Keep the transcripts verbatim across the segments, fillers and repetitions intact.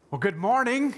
Well, good morning.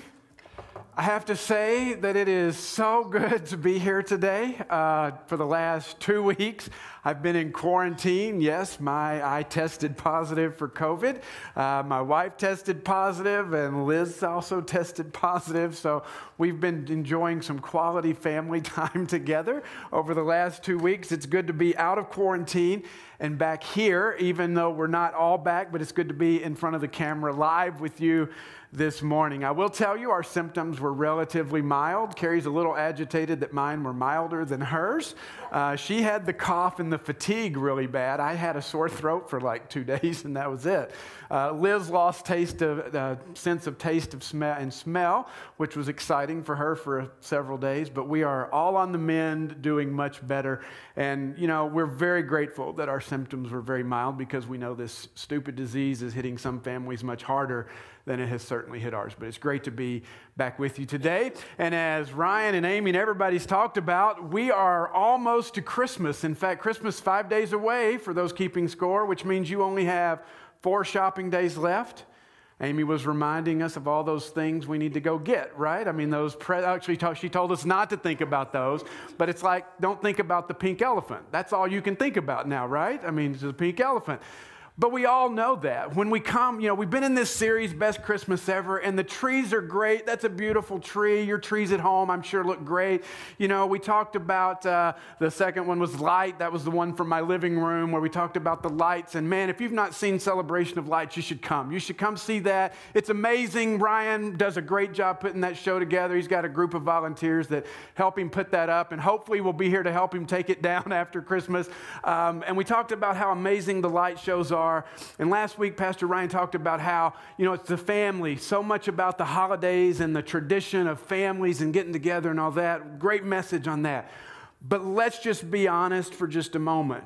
I have to say that it is so good to be here today. Uh, for the last two weeks, I've been in quarantine. Yes, my I tested positive for COVID. Uh, my wife tested positive, and Liz also tested positive. So we've been enjoying some quality family time together over the last two weeks. It's good to be out of quarantine and back here, even though we're not all back, but it's good to be in front of the camera live with you this morning. I will tell you our symptoms were relatively mild. Carrie's a little agitated that mine were milder than hers. Uh, she had the cough and the fatigue really bad. I had a sore throat for like two days and that was it. Uh, Liz lost taste of, uh, sense of taste of smell and smell, which was exciting for her for several days, but we are all on the mend, doing much better. And, you know, we're very grateful that our symptoms were very mild because we know this stupid disease is hitting some families much harder than it has certainly hit ours. But it's great to be back with you today. And as Ryan and Amy and everybody's talked about, we are almost to Christmas. In fact, Christmas is five days away for those keeping score, which means you only have four shopping days left. Amy was reminding us of all those things we need to go get, right? I mean, those, pre- actually, she told us not to think about those, but it's like, don't think about the pink elephant. That's all you can think about now, right? I mean, it's a pink elephant. But we all know that. When we come, you know, we've been in this series, Best Christmas Ever, and the trees are great. That's a beautiful tree. Your trees at home, I'm sure, look great. You know, we talked about, uh, the second one was light. That was the one from my living room where we talked about the lights. And man, if you've not seen Celebration of Lights, you should come. You should come see that. It's amazing. Ryan does a great job putting that show together. He's got a group of volunteers that help him put that up, and hopefully we'll be here to help him take it down after Christmas. Um, and we talked about how amazing the light shows are. And last week, Pastor Ryan talked about how, you know, it's the family, so much about the holidays and the tradition of families and getting together and all that. Great message on that. But let's just be honest for just a moment.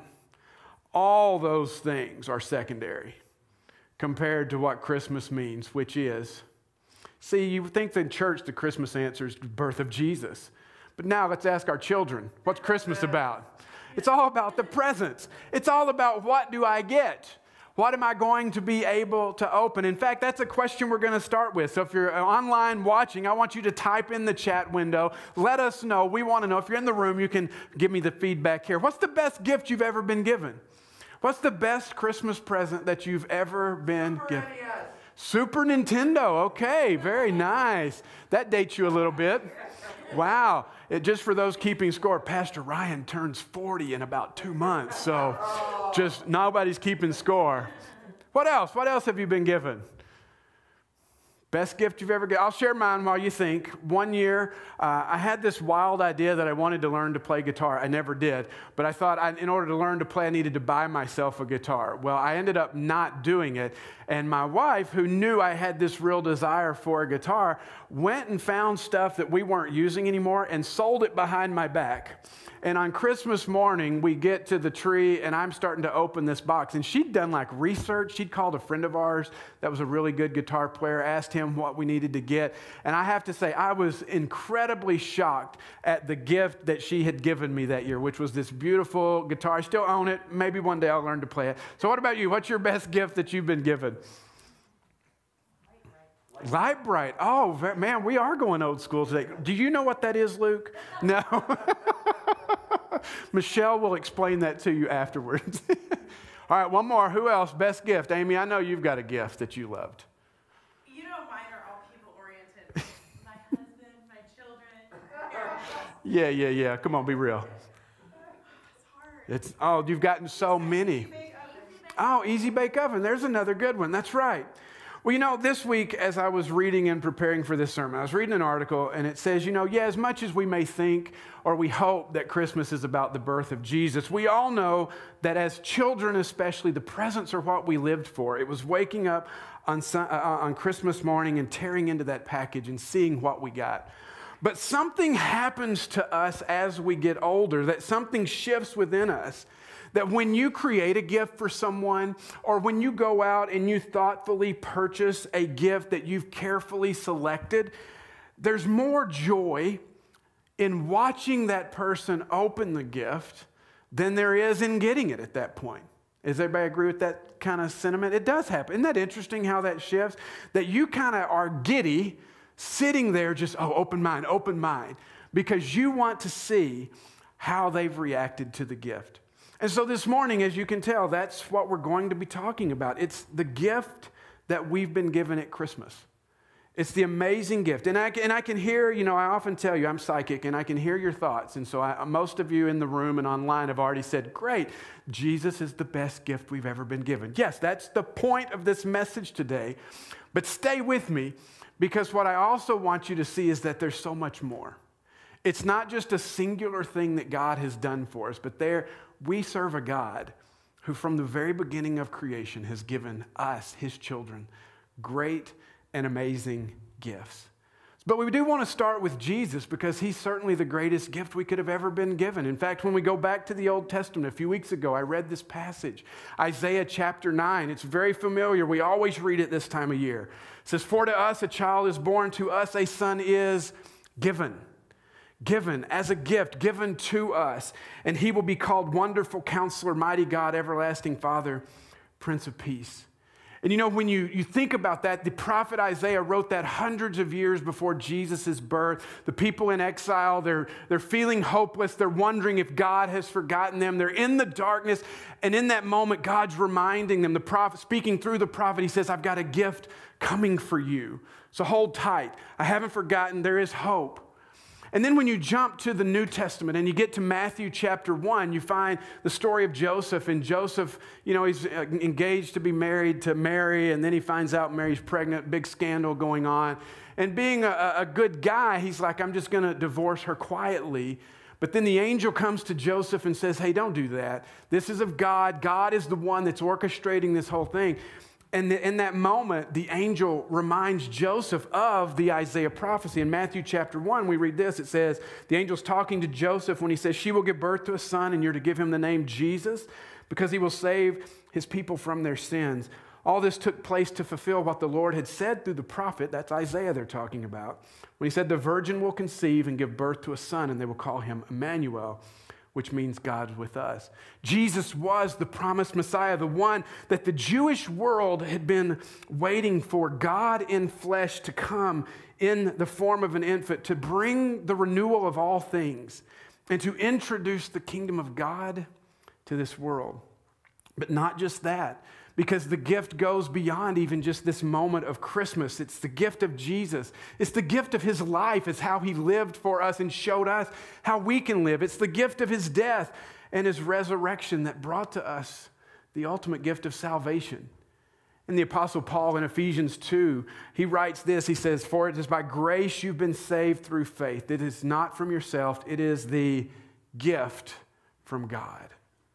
All those things are secondary compared to what Christmas means, which is, see, you think in church the Christmas answer is the birth of Jesus. But now let's ask our children, what's Christmas about? It's all about the presents. It's all about what do I get? What am I going to be able to open? In fact, that's a question we're going to start with. So if you're online watching, I want you to type in the chat window. Let us know. We want to know. If you're in the room, you can give me the feedback here. What's the best gift you've ever been given? What's the best Christmas present that you've ever been given? Super Nintendo. Okay, very nice. That dates you a little bit. Wow. It, just for those keeping score, Pastor Ryan turns forty in about two months. So just nobody's keeping score. What else? What else have you been given? Best gift you've ever got? I'll share mine while you think. One year, uh, I had this wild idea that I wanted to learn to play guitar. I never did, but I thought I, in order to learn to play, I needed to buy myself a guitar. Well, I ended up not doing it, and my wife, who knew I had this real desire for a guitar, went and found stuff that we weren't using anymore and sold it behind my back. And on Christmas morning, we get to the tree, and I'm starting to open this box. And she'd done like research. She'd called a friend of ours that was a really good guitar player, asked him what we needed to get. And I have to say, I was incredibly shocked at the gift that she had given me that year, which was this beautiful guitar. I still own it. Maybe one day I'll learn to play it. So what about you? What's your best gift that you've been given? Light Bright. Oh, man, we are going old school today. Do you know what that is, Luke? No. Michelle will explain that to you afterwards. All right, one more. Who else? Best gift. Amy, I know you've got a gift that you loved. You know mine are all people-oriented. My husband, my children. Yeah, yeah, yeah. Come on, be real. It's hard. It's oh, you've gotten so many. Oh, Easy Bake Oven. There's another good one. That's right. Well, you know, this week as I was reading and preparing for this sermon, I was reading an article and it says, you know, yeah, as much as we may think or we hope that Christmas is about the birth of Jesus, we all know that as children especially, the presents are what we lived for. It was waking up on, uh, on Christmas morning and tearing into that package and seeing what we got. But something happens to us as we get older, that something shifts within us. That when you create a gift for someone, or when you go out and you thoughtfully purchase a gift that you've carefully selected, there's more joy in watching that person open the gift than there is in getting it at that point. Does everybody agree with that kind of sentiment? It does happen. Isn't that interesting how that shifts? That you kind of are giddy, sitting there just, oh, open mind, open mind, because you want to see how they've reacted to the gift. And so this morning, as you can tell, that's what we're going to be talking about. It's the gift that we've been given at Christmas. It's the amazing gift. And I, can, and I can hear, you know, I often tell you I'm psychic, and I can hear your thoughts. And so I, most of you in the room and online have already said, great, Jesus is the best gift we've ever been given. Yes, that's the point of this message today. But stay with me, because what I also want you to see is that there's so much more. It's not just a singular thing that God has done for us, but there we serve a God who from the very beginning of creation has given us, his children, great and amazing gifts. But we do want to start with Jesus because he's certainly the greatest gift we could have ever been given. In fact, when we go back to the Old Testament, a few weeks ago, I read this passage, Isaiah chapter nine. It's very familiar. We always read it this time of year. It says, "For to us a child is born, to us a son is given." Given as a gift, given to us. And he will be called Wonderful Counselor, Mighty God, Everlasting Father, Prince of Peace. And you know, when you, you think about that, the prophet Isaiah wrote that hundreds of years before Jesus' birth. The people in exile, they're, they're feeling hopeless. They're wondering if God has forgotten them. They're in the darkness. And in that moment, God's reminding them, the prophet, speaking through the prophet, he says, I've got a gift coming for you. So hold tight. I haven't forgotten. There is hope. And then when you jump to the New Testament and you get to Matthew chapter one, you find the story of Joseph. And Joseph, you know, he's engaged to be married to Mary, and then he finds out Mary's pregnant, big scandal going on. And being a, a good guy, he's like, I'm just going to divorce her quietly. But then the angel comes to Joseph and says, hey, don't do that. This is of God. God is the one that's orchestrating this whole thing. And in that moment, the angel reminds Joseph of the Isaiah prophecy. In Matthew chapter one, we read this. It says, the angel's talking to Joseph when he says, she will give birth to a son, and you're to give him the name Jesus, because he will save his people from their sins. All this took place to fulfill what the Lord had said through the prophet. That's Isaiah they're talking about. When he said, the virgin will conceive and give birth to a son, and they will call him Emmanuel, which means God with us. Jesus was the promised Messiah, the one that the Jewish world had been waiting for, God in flesh to come in the form of an infant, to bring the renewal of all things and to introduce the kingdom of God to this world. But not just that, because the gift goes beyond even just this moment of Christmas. It's the gift of Jesus. It's the gift of his life. It's how he lived for us and showed us how we can live. It's the gift of his death and his resurrection that brought to us the ultimate gift of salvation. And the Apostle Paul in Ephesians two, he writes this. He says, for it is by grace you've been saved through faith. It is not from yourself. It is the gift from God.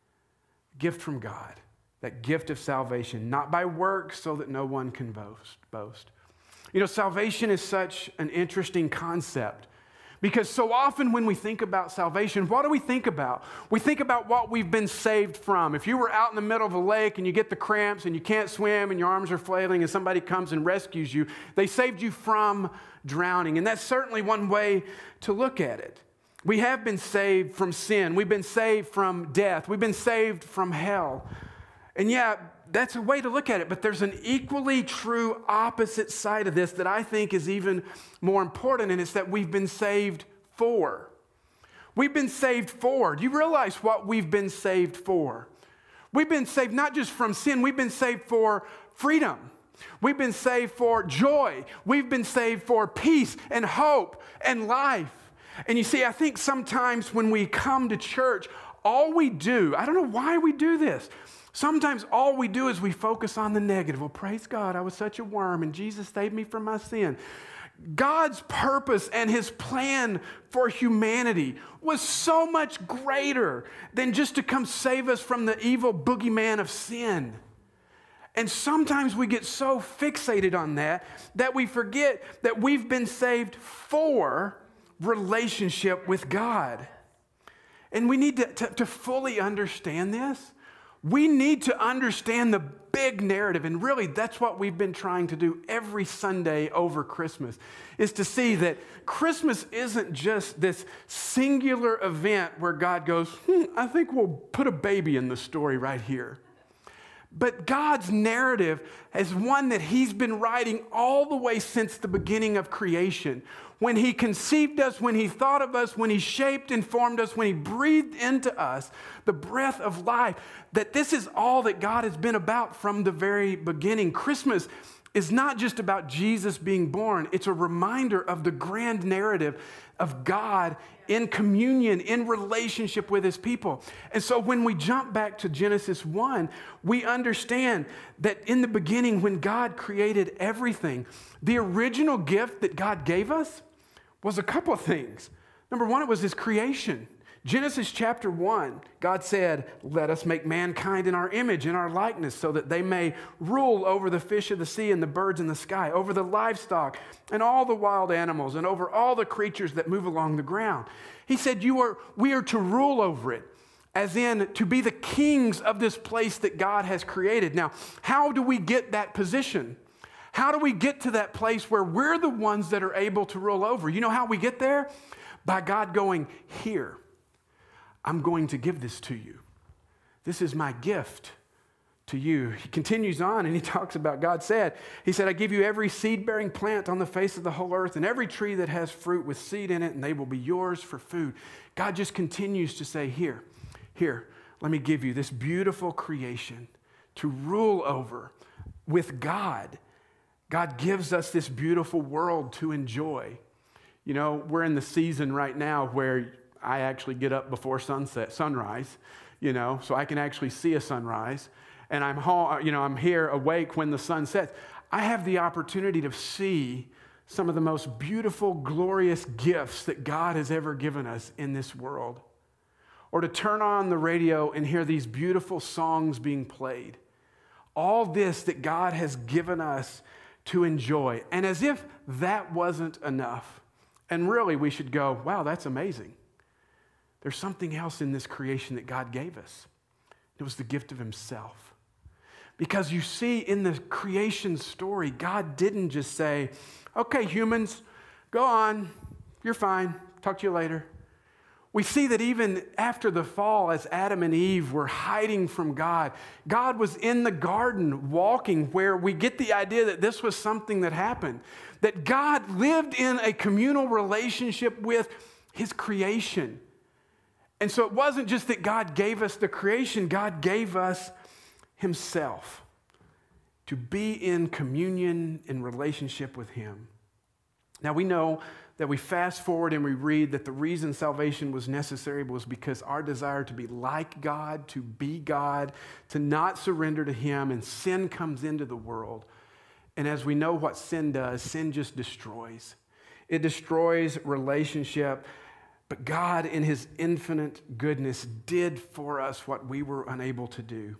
Gift from God. That gift of salvation, not by works, so that no one can boast. boast. You know, salvation is such an interesting concept because so often when we think about salvation, what do we think about? We think about what we've been saved from. If you were out in the middle of a lake and you get the cramps and you can't swim and your arms are flailing and somebody comes and rescues you, they saved you from drowning. And that's certainly one way to look at it. We have been saved from sin. We've been saved from death. We've been saved from hell. And yeah, that's a way to look at it, but there's an equally true opposite side of this that I think is even more important, and it's that we've been saved for. We've been saved for. Do you realize what we've been saved for? We've been saved not just from sin, we've been saved for freedom. We've been saved for joy. We've been saved for peace and hope and life. And you see, I think sometimes when we come to church, all we do, I don't know why we do this, sometimes all we do is we focus on the negative. Well, praise God, I was such a worm and Jesus saved me from my sin. God's purpose and his plan for humanity was so much greater than just to come save us from the evil boogeyman of sin. And sometimes we get so fixated on that that we forget that we've been saved for relationship with God. And we need to, to, to fully understand this. We need to understand the big narrative, and really that's what we've been trying to do every Sunday over Christmas, is to see that Christmas isn't just this singular event where God goes, hmm, I think we'll put a baby in the story right here. But God's narrative is one that he's been writing all the way since the beginning of creation. When he conceived us, when he thought of us, when he shaped and formed us, when he breathed into us the breath of life, that this is all that God has been about from the very beginning. Christmas is not just about Jesus being born. It's a reminder of the grand narrative of God in communion, in relationship with his people. And so when we jump back to Genesis one, we understand that in the beginning, when God created everything, the original gift that God gave us was a couple of things. Number one, it was his creation. Genesis chapter one, God said, let us make mankind in our image, in our likeness, so that they may rule over the fish of the sea and the birds in the sky, over the livestock and all the wild animals, and over all the creatures that move along the ground. He said, "You are, we are to rule over it," as in to be the kings of this place that God has created. Now, how do we get that position? How do we get to that place where we're the ones that are able to rule over? You know how we get there? By God going, "Here, I'm going to give this to you. This is my gift to you." He continues on and he talks about, God said, he said, "I give you every seed-bearing plant on the face of the whole earth and every tree that has fruit with seed in it, and they will be yours for food." God just continues to say, here, here, let me give you this beautiful creation to rule over with God. God gives us this beautiful world to enjoy. You know, we're in the season right now where I actually get up before sunset, sunrise, you know, so I can actually see a sunrise. And I'm home, you know, I'm here awake when the sun sets. I have the opportunity to see some of the most beautiful, glorious gifts that God has ever given us in this world. Or to turn on the radio and hear these beautiful songs being played. All this that God has given us to enjoy. And as if that wasn't enough, and really we should go, wow, that's amazing. There's something else in this creation that God gave us. It was the gift of himself. Because you see, in the creation story, God didn't just say, "Okay, humans, go on. You're fine. Talk to you later." We see that even after the fall, as Adam and Eve were hiding from God, God was in the garden walking, where we get the idea that this was something that happened. That God lived in a communal relationship with his creation. And so it wasn't just that God gave us the creation, God gave us himself to be in communion, in relationship with him. Now we know that we fast forward and we read that the reason salvation was necessary was because our desire to be like God, to be God, to not surrender to him, and sin comes into the world. And as we know what sin does, sin just destroys. It destroys relationship. But God, in his infinite goodness, did for us what we were unable to do.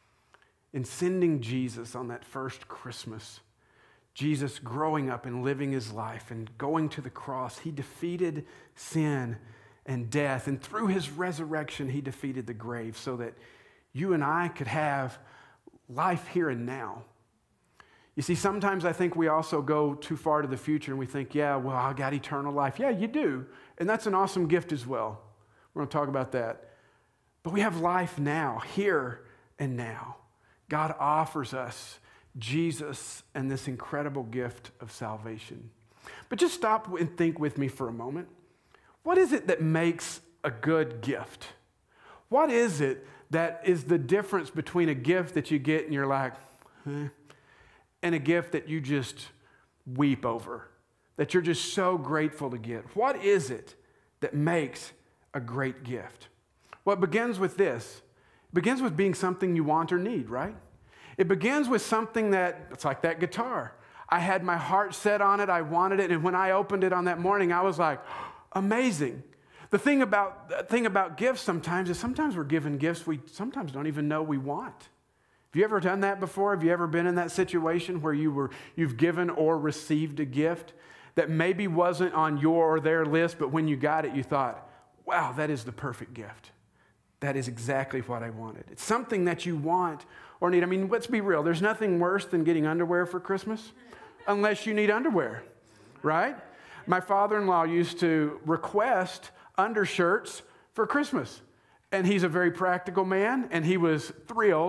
In sending Jesus on that first Christmas, Jesus growing up and living his life and going to the cross, he defeated sin and death. And through his resurrection, he defeated the grave so that you and I could have life here and now. You see, sometimes I think we also go too far to the future and we think, yeah, well, I got eternal life. Yeah, you do. And that's an awesome gift as well. We're going to talk about that. But we have life now, here and now. God offers us Jesus and this incredible gift of salvation. But just stop and think with me for a moment. What is it that makes a good gift? What is it that is the difference between a gift that you get and you're like, eh, and a gift that you just weep over, that you're just so grateful to get? What is it that makes a great gift? Well, it begins with this. It begins with being something you want or need, right? It begins with something that, it's like that guitar. I had my heart set on it, I wanted it, and when I opened it on that morning, I was like, amazing. The thing about, the thing about gifts sometimes is sometimes we're given gifts we sometimes don't even know we want. Have you ever done that before? Have you ever been in that situation where you were, you've given or received a gift that maybe wasn't on your or their list, but when you got it, you thought, wow, that is the perfect gift. That is exactly what I wanted. It's something that you want or need. I mean, let's be real. There's nothing worse than getting underwear for Christmas, unless you need underwear, right? My father-in-law used to request undershirts for Christmas, and he's a very practical man, and he was thrilled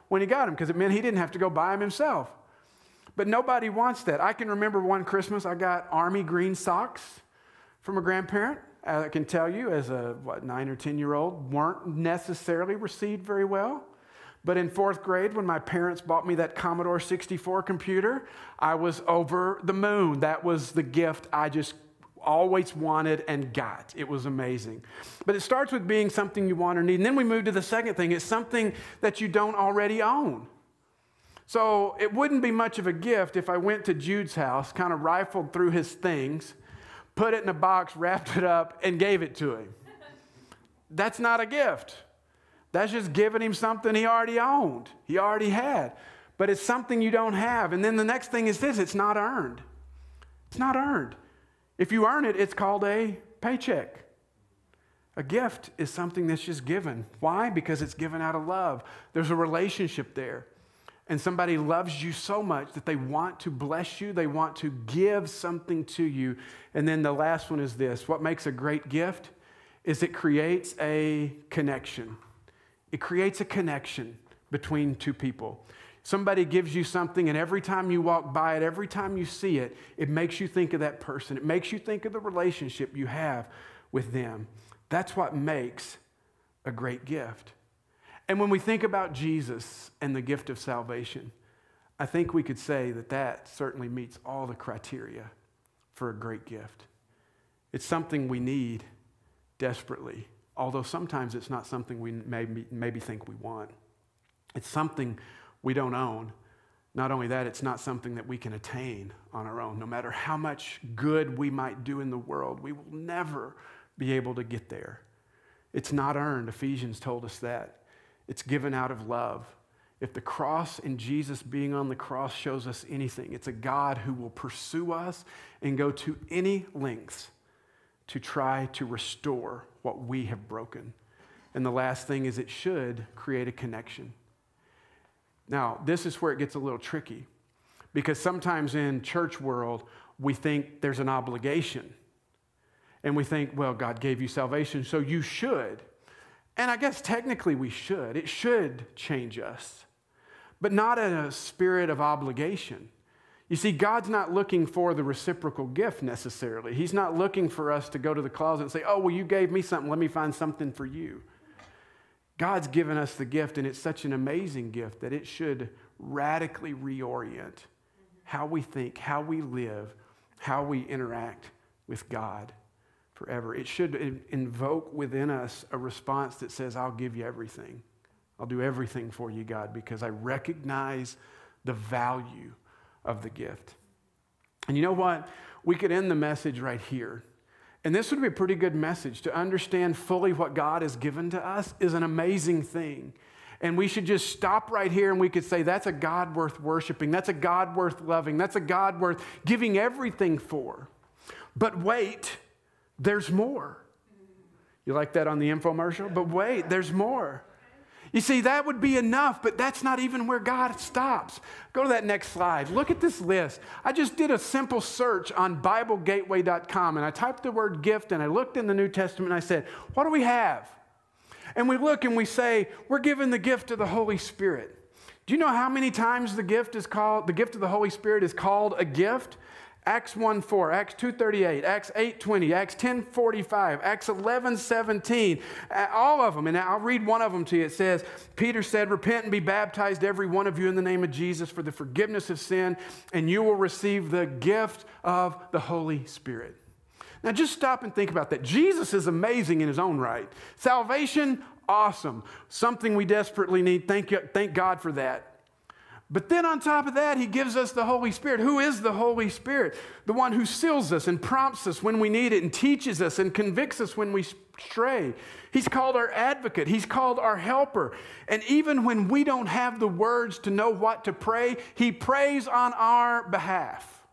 when he got them because it meant he didn't have to go buy them himself. But nobody wants that. I can remember one Christmas I got army green socks from a grandparent. I can tell you as a, what, nine or ten-year-old, weren't necessarily received very well. But in fourth grade, when my parents bought me that Commodore sixty-four computer, I was over the moon. That was the gift I just always wanted and got. It was amazing. But it starts with being something you want or need. And then we move to the second thing. It's something that you don't already own. So it wouldn't be much of a gift if I went to Jude's house, kind of rifled through his things, put it in a box, wrapped it up, and gave it to him. That's not a gift. That's just giving him something he already owned, he already had. But it's something you don't have. And then the next thing is this, it's not earned. It's not earned. If you earn it, it's called a paycheck. A gift is something that's just given. Why? Because it's given out of love. There's a relationship there. And somebody loves you so much that they want to bless you. They want to give something to you. And then the last one is this. What makes a great gift is it creates a connection. It creates a connection between two people. Somebody gives you something, and every time you walk by it, every time you see it, it makes you think of that person. It makes you think of the relationship you have with them. That's what makes a great gift. And when we think about Jesus and the gift of salvation, I think we could say that that certainly meets all the criteria for a great gift. It's something we need desperately, although sometimes it's not something we maybe, maybe think we want. It's something we don't own. Not only that, it's not something that we can attain on our own. No matter how much good we might do in the world, we will never be able to get there. It's not earned. Ephesians told us that. It's given out of love. If the cross and Jesus being on the cross shows us anything, it's a God who will pursue us and go to any lengths to try to restore what we have broken. And the last thing is it should create a connection. Now, this is where it gets a little tricky, because sometimes in church world, we think there's an obligation. And we think, well, God gave you salvation, so you should. And I guess technically we should. It should change us, but not in a spirit of obligation. You see, God's not looking for the reciprocal gift necessarily. He's not looking for us to go to the closet and say, oh, well, you gave me something. Let me find something for you. God's given us the gift, and it's such an amazing gift that it should radically reorient how we think, how we live, how we interact with God forever. It should invoke within us a response that says, I'll give you everything. I'll do everything for you, God, because I recognize the value of the gift. And you know what? We could end the message right here. And this would be a pretty good message. To understand fully what God has given to us is an amazing thing. And we should just stop right here and we could say, that's a God worth worshiping. That's a God worth loving. That's a God worth giving everything for. But wait, there's more. You like that on the infomercial? But wait, there's more. You see, that would be enough, but that's not even where God stops. Go to that next slide. Look at this list. I just did a simple search on Bible Gateway dot com, and I typed the word gift, and I looked in the New Testament, and I said, what do we have? And we look and we say, we're given the gift of the Holy Spirit. Do you know how many times the gift is called, the gift of the Holy Spirit is called a gift? Acts one four, Acts two thirty-eight, Acts eight twenty, Acts ten forty-five, Acts eleven seventeen, all of them. And I'll read one of them to you. It says, Peter said, repent and be baptized every one of you in the name of Jesus for the forgiveness of sin, and you will receive the gift of the Holy Spirit. Now just stop and think about that. Jesus is amazing in his own right. Salvation, awesome. Something we desperately need. Thank you, thank God for that. But then on top of that, he gives us the Holy Spirit. Who is the Holy Spirit? The one who seals us and prompts us when we need it and teaches us and convicts us when we stray. He's called our advocate. He's called our helper. And even when we don't have the words to know what to pray, he prays on our behalf.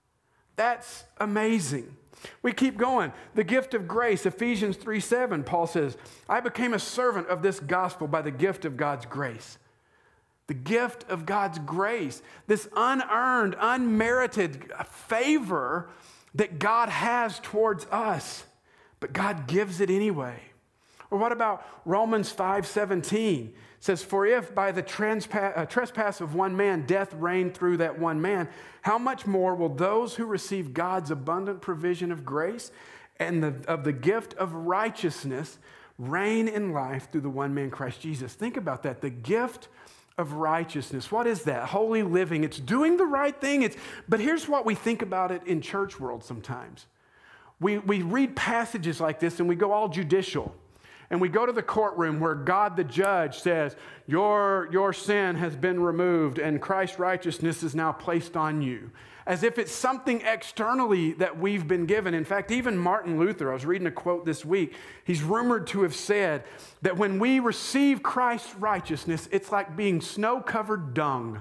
That's amazing. We keep going. The gift of grace, Ephesians three seven, Paul says, I became a servant of this gospel by the gift of God's grace. The gift of God's grace, this unearned, unmerited favor that God has towards us, but God gives it anyway. Or what about Romans five seventeen? It says, for if by the transpa- uh, trespass of one man death reigned through that one man, how much more will those who receive God's abundant provision of grace and the, of the gift of righteousness reign in life through the one man Christ Jesus? Think about that. The gift of righteousness. What is that? Holy living. It's doing the right thing. It's, but here's what we think about it in church world sometimes. We, we read passages like this and we go all judicial. And we go to the courtroom where God the judge says, your, your sin has been removed and Christ's righteousness is now placed on you. As if it's something externally that we've been given. In fact, even Martin Luther, I was reading a quote this week, he's rumored to have said that when we receive Christ's righteousness, it's like being snow-covered dung.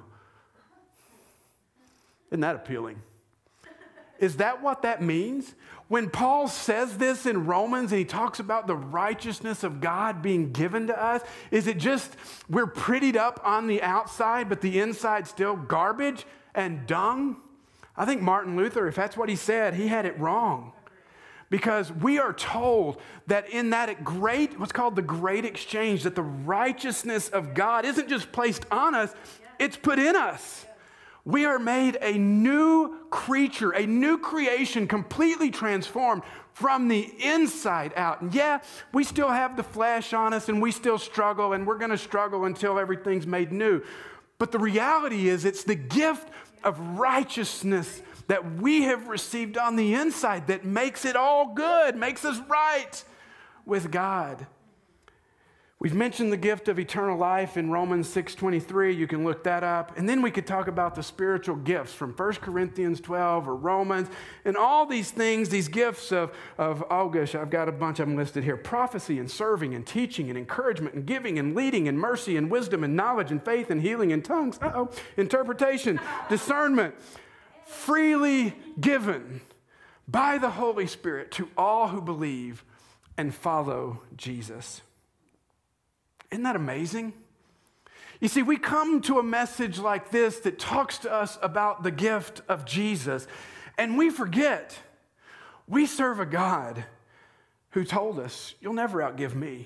Isn't that appealing? Is that what that means? When Paul says this in Romans and he talks about the righteousness of God being given to us, is it just we're prettied up on the outside, but the inside's still garbage and dung? I think Martin Luther, if that's what he said, he had it wrong. Because we are told that in that great, what's called the great exchange, that the righteousness of God isn't just placed on us, it's put in us. We are made a new creature, a new creation, completely transformed from the inside out. And yeah, we still have the flesh on us and we still struggle and we're going to struggle until everything's made new. But the reality is it's the gift of righteousness that we have received on the inside that makes it all good, makes us right with God. We've mentioned the gift of eternal life in Romans six twenty-three. You can look that up. And then we could talk about the spiritual gifts from First Corinthians twelve or Romans. And all these things, these gifts of, of, oh gosh, I've got a bunch of them listed here. Prophecy and serving and teaching and encouragement and giving and leading and mercy and wisdom and knowledge and faith and healing and tongues. Uh-oh. Interpretation, discernment. Freely given by the Holy Spirit to all who believe and follow Jesus. Isn't that amazing? You see, we come to a message like this that talks to us about the gift of Jesus, and we forget we serve a God who told us, you'll never outgive me.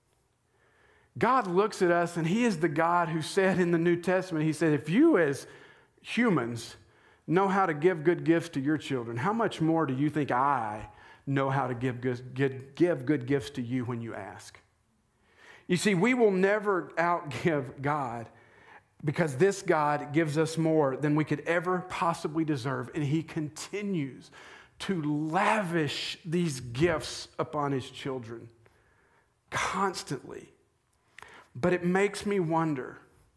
God looks at us, and he is the God who said in the New Testament, he said, if you as humans know how to give good gifts to your children, how much more do you think I know how to give good, give, give good gifts to you when you ask? You see, we will never outgive God because this God gives us more than we could ever possibly deserve. And he continues to lavish these gifts upon his children constantly. But it makes me wonder,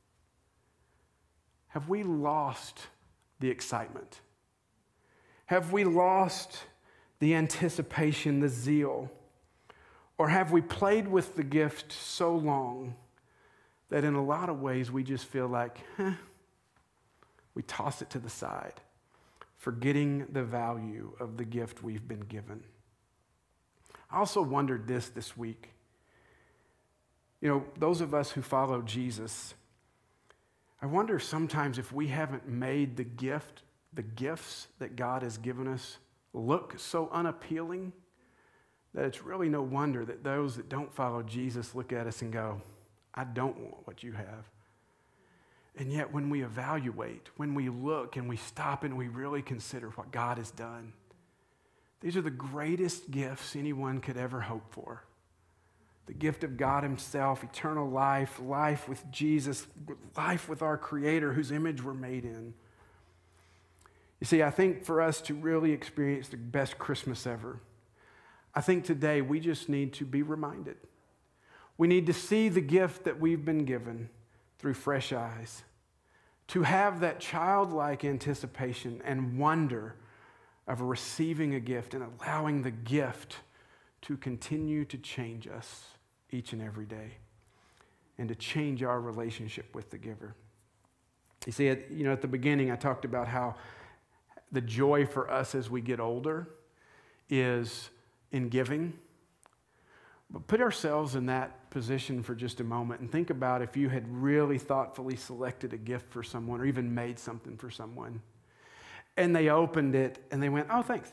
have we lost the excitement? Have we lost the anticipation, the zeal? Or have we played with the gift so long that in a lot of ways we just feel like, eh, we toss it to the side, forgetting the value of the gift we've been given? I also wondered this this week. You know, those of us who follow Jesus, I wonder sometimes if we haven't made the gift, the gifts that God has given us look so unappealing that it's really no wonder that those that don't follow Jesus look at us and go, I don't want what you have. And yet when we evaluate, when we look and we stop and we really consider what God has done, these are the greatest gifts anyone could ever hope for. The gift of God himself, eternal life, life with Jesus, life with our Creator whose image we're made in. You see, I think for us to really experience the best Christmas ever, I think today we just need to be reminded. We need to see the gift that we've been given through fresh eyes, to have that childlike anticipation and wonder of receiving a gift and allowing the gift to continue to change us each and every day and to change our relationship with the giver. You see, at, you know, at the beginning I talked about how the joy for us as we get older is in giving. But put ourselves in that position for just a moment and think about if you had really thoughtfully selected a gift for someone or even made something for someone and they opened it and they went, oh, thanks.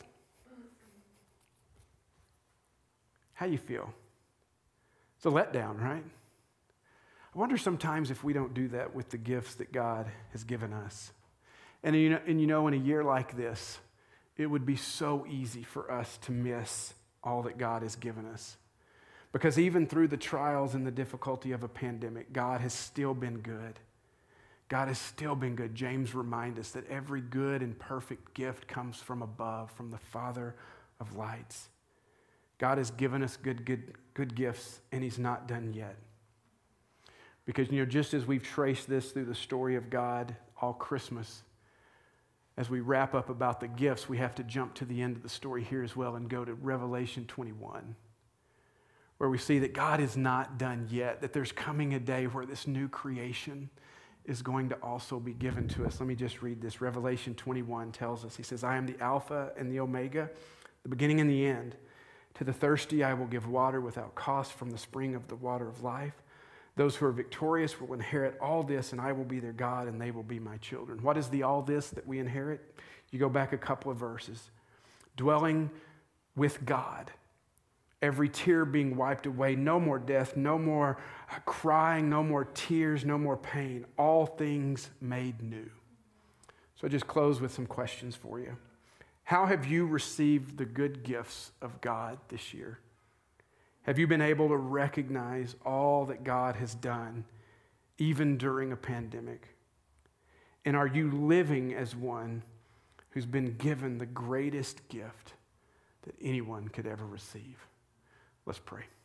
How you feel? It's a letdown, right? I wonder sometimes if we don't do that with the gifts that God has given us. And you know, and you know, in a year like this, it would be so easy for us to miss all that God has given us. Because even through the trials and the difficulty of a pandemic, God has still been good. God has still been good. James reminds us that every good and perfect gift comes from above, from the Father of lights. God has given us good, good, good gifts, and he's not done yet. Because, you know, just as we've traced this through the story of God all Christmas, as we wrap up about the gifts, we have to jump to the end of the story here as well and go to Revelation twenty-one, where we see that God is not done yet, that there's coming a day where this new creation is going to also be given to us. Let me just read this. Revelation twenty-one tells us, he says, I am the Alpha and the Omega, the beginning and the end. To the thirsty I will give water without cost from the spring of the water of life. Those who are victorious will inherit all this, and I will be their God, and they will be my children. What is the all this that we inherit? You go back a couple of verses. Dwelling with God. Every tear being wiped away. No more death, no more crying, no more tears, no more pain. All things made new. So I just close with some questions for you. How have you received the good gifts of God this year? Have you been able to recognize all that God has done, even during a pandemic? And are you living as one who's been given the greatest gift that anyone could ever receive? Let's pray.